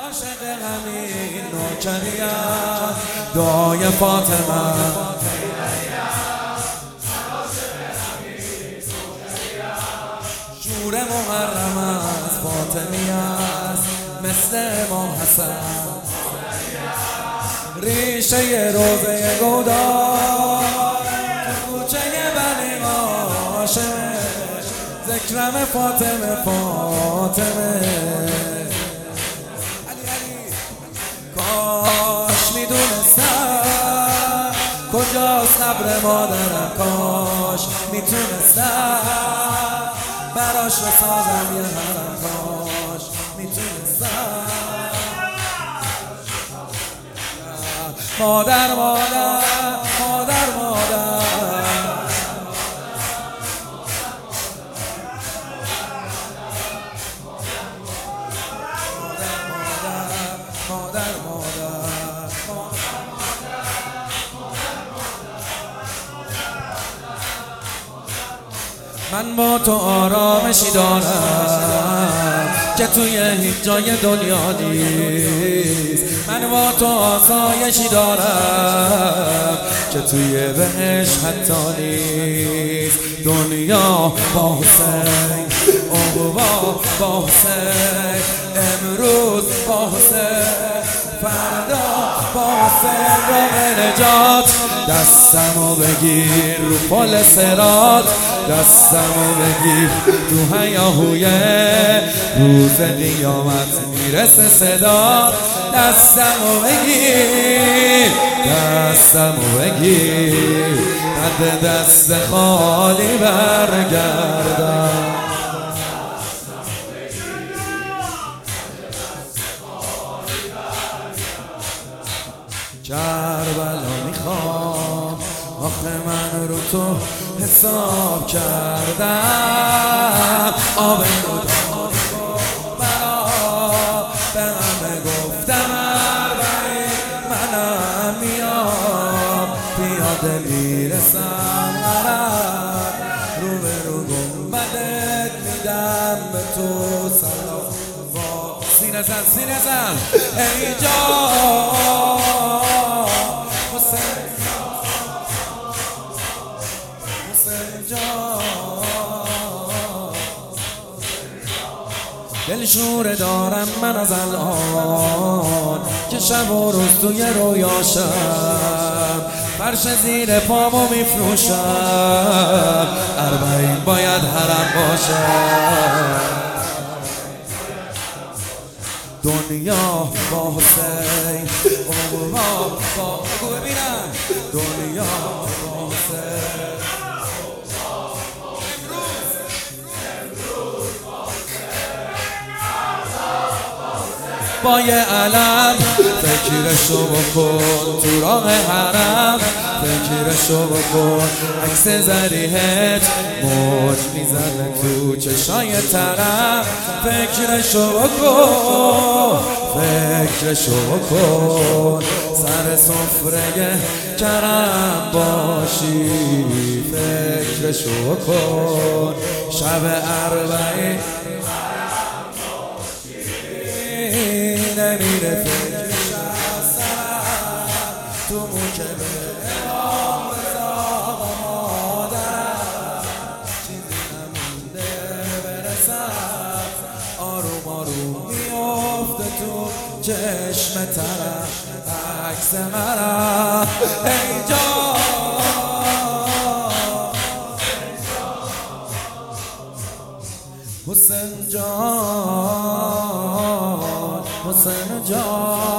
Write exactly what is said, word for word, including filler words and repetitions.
عاشق همین نوکریم دعای فاطمه شور محرم از فاطمی است مثل ما حسن ریشه روزه گودار تو کوچه بنی هاشم ذکرم فاطمه فاطمه علی علی کاش میدونستم کجاست قبر مادرم کاش میتونستم براش بسازم یه حرم کاش میتونستم مادر مادر مادر مادر مادر مادر من با تو آرامشی دارم که توی هیچ جای دنیا نیست من با تو آسایشی دارم که توی بهش حتی نیست دنیا با حسین عقبا با حسین امروز با حسین فردا با حسین راه نجات دستمو بگیر رو پل صراط دستمو بگیر تو هیاهوی روز قیامت میرسه صدا دستمو بگیر دستمو بگیر قد دست خالی برگردم کربلا میخوام آخه من رو تو حساب کردم آب نودم برا به همه گفتم اربعین منم میام پیاده میرسم مرم رو به رو گنبدت میدم به تو سلام سینه زن سینه زن ای جان حسین حسین جان دل شوره دارم من از الان که شب و روز توی رویاشم فرش زیر پامو میفروشم اربعین باید حرم باشم دنیا با حسین عقبا با بگو ببینم دنیا با حسین با یه علم فکرشو بکن تو راه حرم فکرشو بکن عکس زریحت موج میزنه تو چشای طرف فکرشو بکن فکرشو بکن سر سفره کرم باشی فکرشو بکن شب اربعین نمیره فکرش از سرم تو موکبه امام رضا و مادرم چیزی نمونده برسم آروم آروم میافته تو چشم طرف عکس مرم ای جان حسین جان حسین جان